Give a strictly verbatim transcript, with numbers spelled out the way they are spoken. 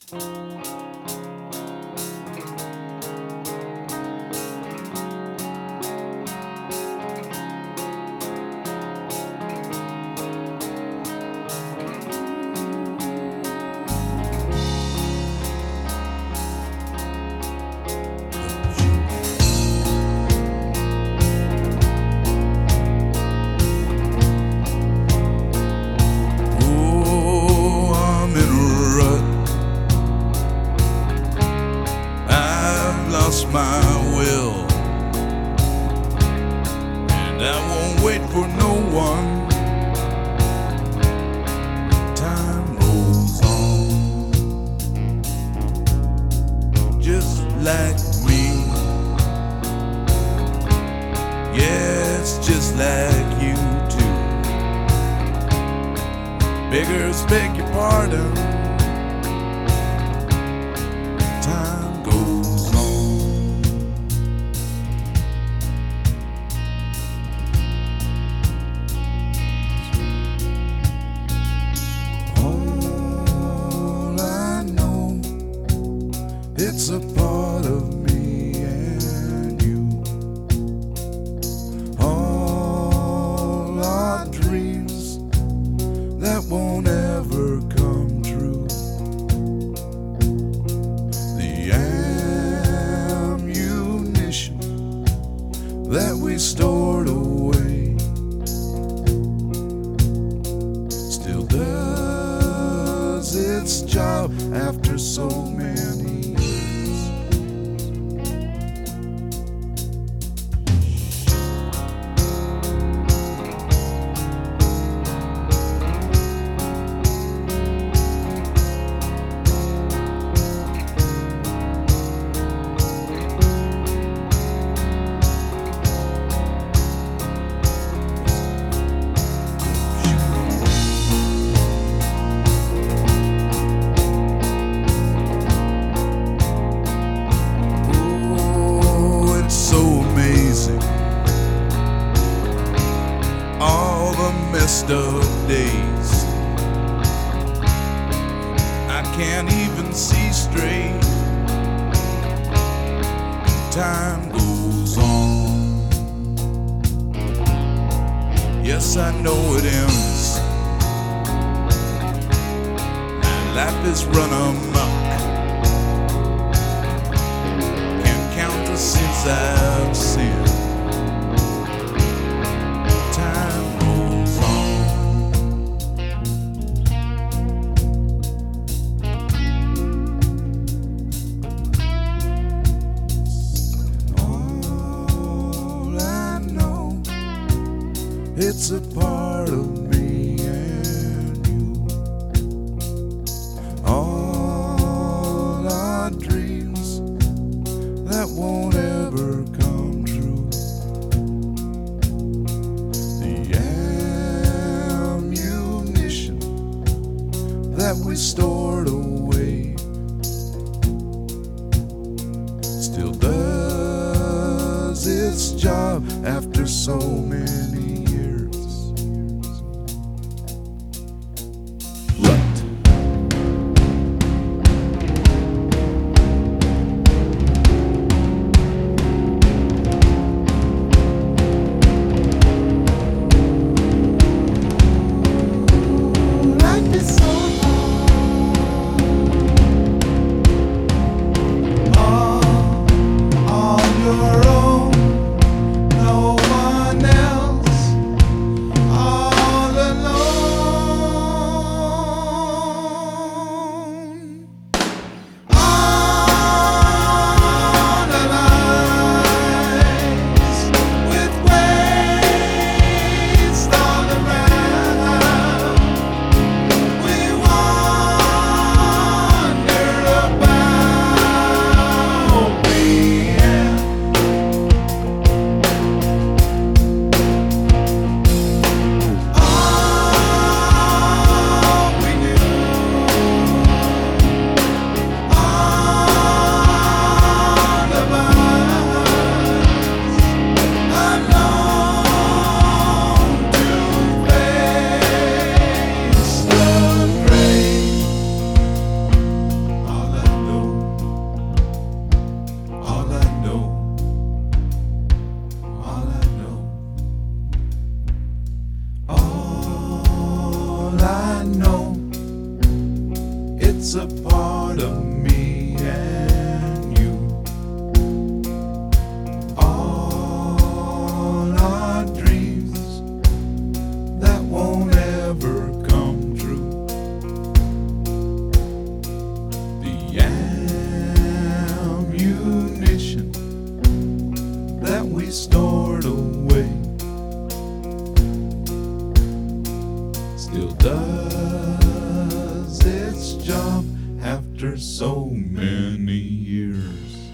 Lost my will, and I won't wait for no one. Time goes on, just like me. Yes, just like you too. Beggars beg your pardon. Time goes on. It's a part of me and you. All our dreams that won't ever come true. The ammunition that we stored away still does its job after so many. All the messed up days, I can't even see straight. Time goes on. Yes, I know it ends. My life is run amok. Can't count the sins I've sinned. It's a part of me and you. All our dreams that won't ever come true. The ammunition that we stored away still does its job after so many. Your own, no one else. It's a part of me and you. All our dreams that won't ever come true. The ammunition that we stored away still does its job after so many years.